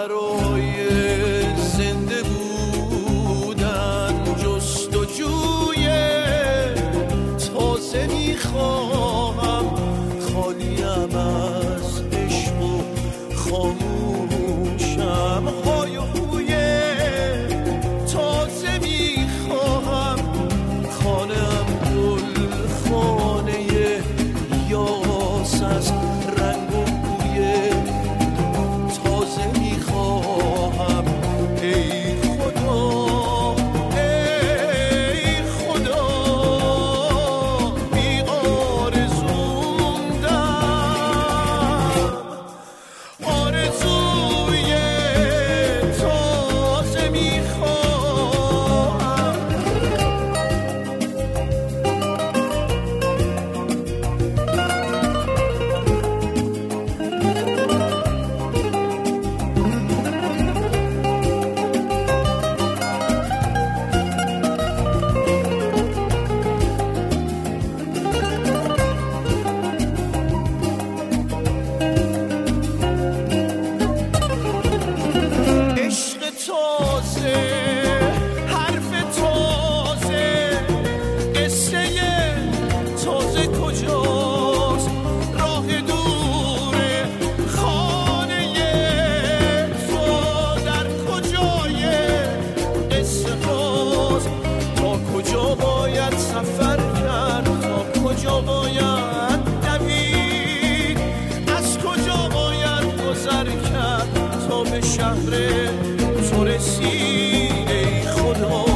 برای زنده بودن جستجوی تازه میخواهم، خالیم از عشق و خاموشم، های و هوی تازه میخواهم، خانم گل خانه یاس از رنگ و بوی تازه میخواهم. ای خدا ای خدا بی آرزوم دم، آرزوی تازه میخواهم. عشق تازه، حرف تازه، قصه تازه کجاست؟ راه دوره خانه تو در کجای قصه هاست؟ تا کجا باید سفر کرد؟ تا کجا باید دوید؟ از کجا باید گذر کرد تا به شهر تو رسید؟ ای خدا